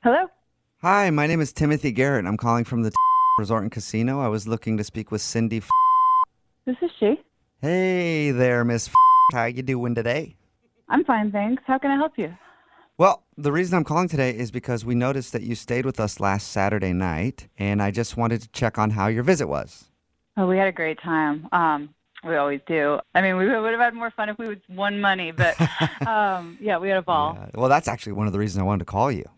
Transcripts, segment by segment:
Hello? Hi, my name is Timothy Garrett. I'm calling from the Resort and Casino. I was looking to speak with Cindy. This is she. Hey there, Miss. How you doing today? I'm fine, thanks. How can I help you? Well, the reason I'm calling today is because we noticed that you stayed with us last Saturday night, and I just wanted to check on how your visit was. Oh, we had a great time. We always do. I mean, we would have had more fun if we would won money, but yeah, we had a ball. Yeah. Well, that's actually one of the reasons I wanted to call you.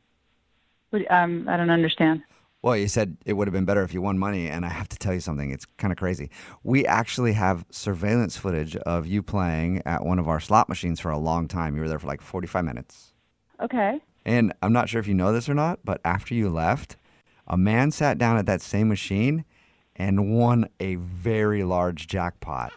I don't understand. Well, you said it would have been better if you won money, and I have to tell you something. It's kind of crazy. We actually have surveillance footage of you playing at one of our slot machines for a long time. You were there for like 45 minutes. Okay. And I'm not sure if you know this or not, but after you left, a man sat down at that same machine and won a very large jackpot.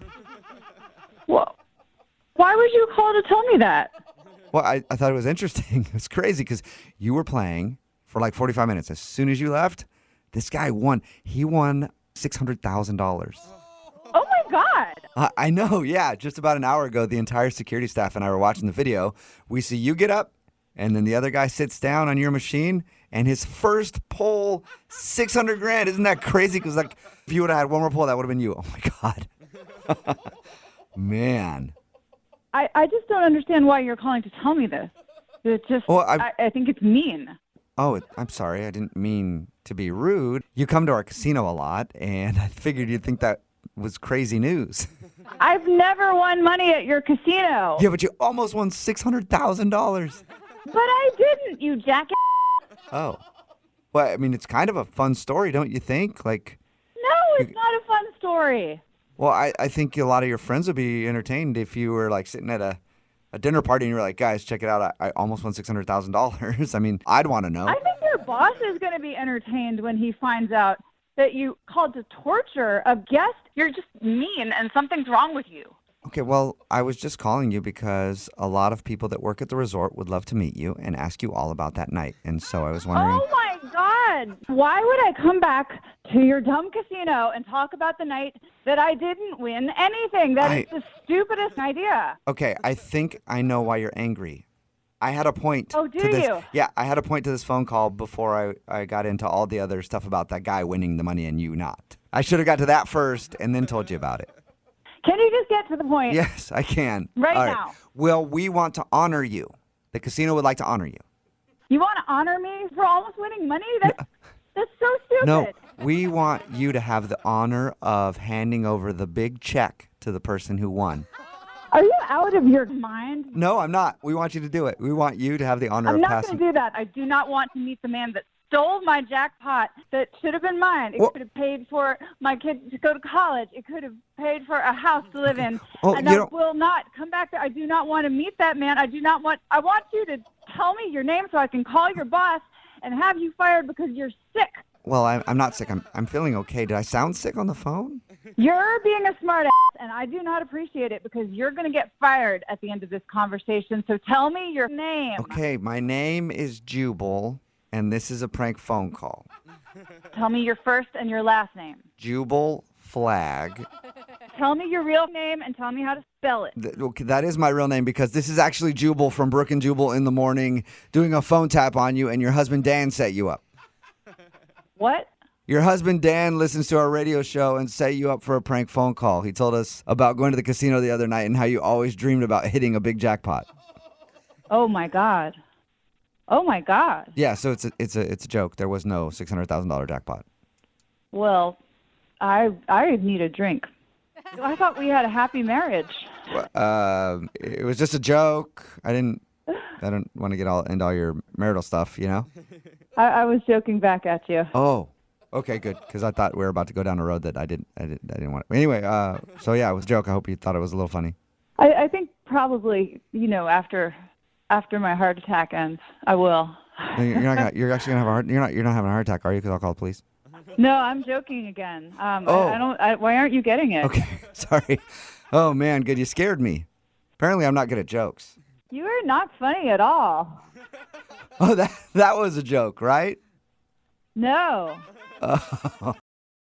Well, why would you call to tell me that? Well, I thought it was interesting. It's crazy because you were playing for like 45 minutes. As soon as you left, this guy won. He won $600,000. Oh my God. I know, yeah. Just about an hour ago, the entire security staff and I were watching the video. We see you get up, and then the other guy sits down on your machine, and his first pull, 600 grand. Isn't that crazy? Because like, if you would have had one more pull, that would have been you. Oh my God. Man. I just don't understand why you're calling to tell me this. It's just, Well, I think it's mean. Oh, I'm sorry. I didn't mean to be rude. You come to our casino a lot, and I figured you'd think that was crazy news. I've never won money at your casino. Yeah, but you almost won $600,000. But I didn't, you jackass. Oh. Well, I mean, it's kind of a fun story, don't you think? Like, No, it's not a fun story. well, I think a lot of your friends would be entertained if you were like sitting at a dinner party and you were like, guys, check it out. I almost won $600,000. I mean, I'd want to know. I think your boss is going to be entertained when he finds out that you called to torture a guest. You're just mean and something's wrong with you. Okay, well, I was just calling you because a lot of people that work at the resort would love to meet you and ask you all about that night. And so I was wondering. Oh, my God. Why would I come back to your dumb casino and talk about the night that I didn't win anything? That is the stupidest idea. Okay, I think I know why you're angry. I had a point. Oh, do to this. you? Yeah, I had a point to this phone call before I got into all the other stuff about that guy winning the money and you not. I should have got to that first and then told you about it. Can you just get to the point? Yes, I can. Right All now. Well, we want to honor you. The casino would like to honor you. You want to honor me for almost winning money? That's so stupid. No, we want you to have the honor of handing over the big check to the person who won. Are you out of your mind? No, I'm not. We want you to do it. We want you to have the honor I'm of not passing. going to do that. I do not want to meet the man that stole my jackpot that should have been mine. It could have paid for my kid to go to college. It could have paid for a house to live in. Oh, and I will not come back there. I do not want to meet that man. I want you to tell me your name so I can call your boss and have you fired because you're sick. Well, I'm not sick. I'm feeling okay. Did I sound sick on the phone? You're being a smart ass, and I do not appreciate it because you're going to get fired at the end of this conversation. So tell me your name. Okay, my name is Jubal, and this is a prank phone call. Tell me your first and your last name. Jubal Flag. Tell me your real name and tell me how to spell it. Okay, that is my real name because this is actually Jubal from Brook and Jubal in the Morning doing a phone tap on you, and your husband Dan set you up. What? Your husband Dan listens to our radio show and set you up for a prank phone call. He told us about going to the casino the other night and how you always dreamed about hitting a big jackpot. Oh my God. Oh my God. Yeah, so it's a joke. There was no $600,000 jackpot. Well, I need a drink. I thought we had a happy marriage. It was just a joke. I don't want to get into all your marital stuff, you know? I was joking back at you. Oh, okay, good. Because I thought we were about to go down a road that I didn't want. Anyway, so yeah, it was a joke. I hope you thought it was a little funny. I think probably, after my heart attack ends, I will. You're actually gonna have a heart. You're not having a heart attack, are you? Because I'll call the police. No, I'm joking again. Why aren't you getting it? Okay, sorry. Oh man, good. You scared me. Apparently, I'm not good at jokes. You are not funny at all. Oh, that was a joke, right? No. Oh,